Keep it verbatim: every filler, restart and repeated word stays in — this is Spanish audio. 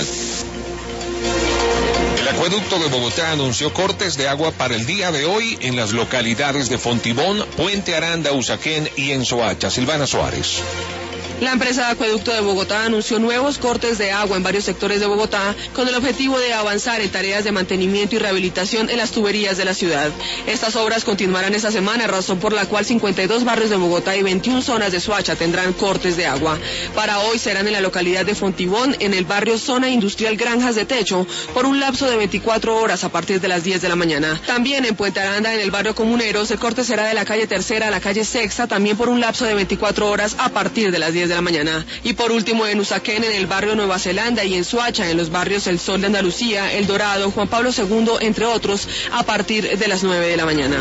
nacional. El Acueducto de Bogotá anunció cortes de agua para el día de hoy en las localidades de Fontibón, Puente Aranda, Usaquén y en Soacha. Silvana Suárez. La empresa de Acueducto de Bogotá anunció nuevos cortes de agua en varios sectores de Bogotá con el objetivo de avanzar en tareas de mantenimiento y rehabilitación en las tuberías de la ciudad. Estas obras continuarán esta semana, razón por la cual cincuenta y dos barrios de Bogotá y veintiuna zonas de Soacha tendrán cortes de agua. Para hoy serán en la localidad de Fontibón, en el barrio Zona Industrial Granjas de Techo, por un lapso de veinticuatro horas a partir de las diez de la mañana. También en Puente Aranda, en el barrio Comuneros, el corte será de la calle Tercera a la calle Sexta, también por un lapso de veinticuatro horas a partir de las diez de la mañana. Y por último en Usaquén, en el barrio Nueva Zelanda, y en Soacha, en los barrios El Sol de Andalucía, El Dorado, Juan Pablo segundo, entre otros, a partir de las nueve de la mañana.